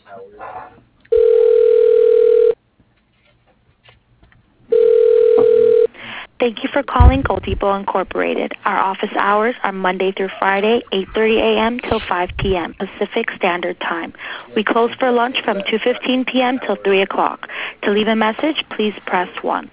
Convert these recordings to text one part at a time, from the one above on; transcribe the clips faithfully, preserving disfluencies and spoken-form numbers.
Thank you for calling Gold Depot Incorporated. Our office hours are Monday through Friday, eight thirty a.m. till five p.m. Pacific Standard Time. We close for lunch from two fifteen p.m. till three o'clock. To leave a message, please press one.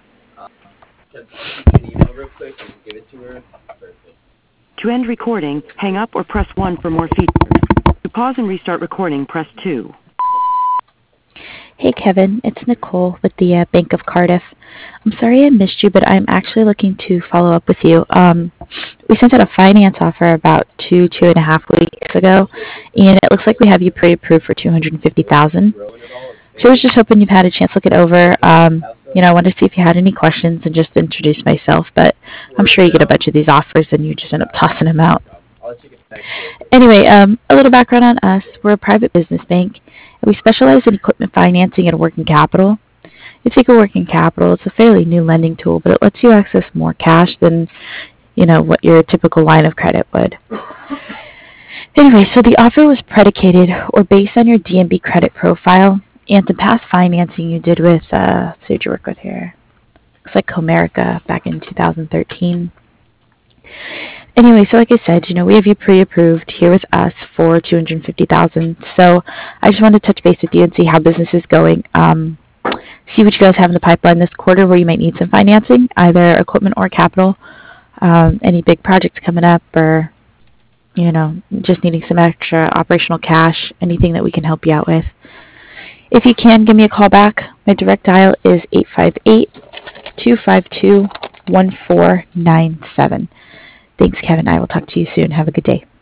To end recording, hang up or press one for more features. To pause and restart recording, press two. Hey Kevin, it's Nicole with the uh, Bank of Cardiff. I'm sorry I missed you, but I'm actually looking to follow up with you. Um, we sent out a finance offer about two, two and a half weeks ago, and it looks like we have you pre-approved for two hundred fifty thousand dollars. So I was just hoping you've had a chance to look it over. Um, you know, I wanted to see if you had any questions and just introduce myself, but I'm sure you get a bunch of these offers and you just end up tossing them out. Anyway, um, a little background on us. We're a private business bank, and we specialize in equipment financing and working capital. You think of working capital, it's a fairly new lending tool, but it lets you access more cash than, you know, what your typical line of credit would. Anyway, so the offer was predicated or based on your D M B credit profile and some past financing you did with, uh, let's see what you work with here. Looks like Comerica back in two thousand thirteen. Anyway, so like I said, you know, we have you pre-approved here with us for two hundred fifty thousand dollars. So I just wanted to touch base with you and see how business is going. Um, see what you guys have in the pipeline this quarter where you might need some financing, either equipment or capital. Um, any big projects coming up, or, you know, just needing some extra operational cash, anything that we can help you out with. If you can, give me a call back. My direct dial is eight five eight, two five two, one four nine seven. Thanks, Kevin. I will talk to you soon. Have a good day.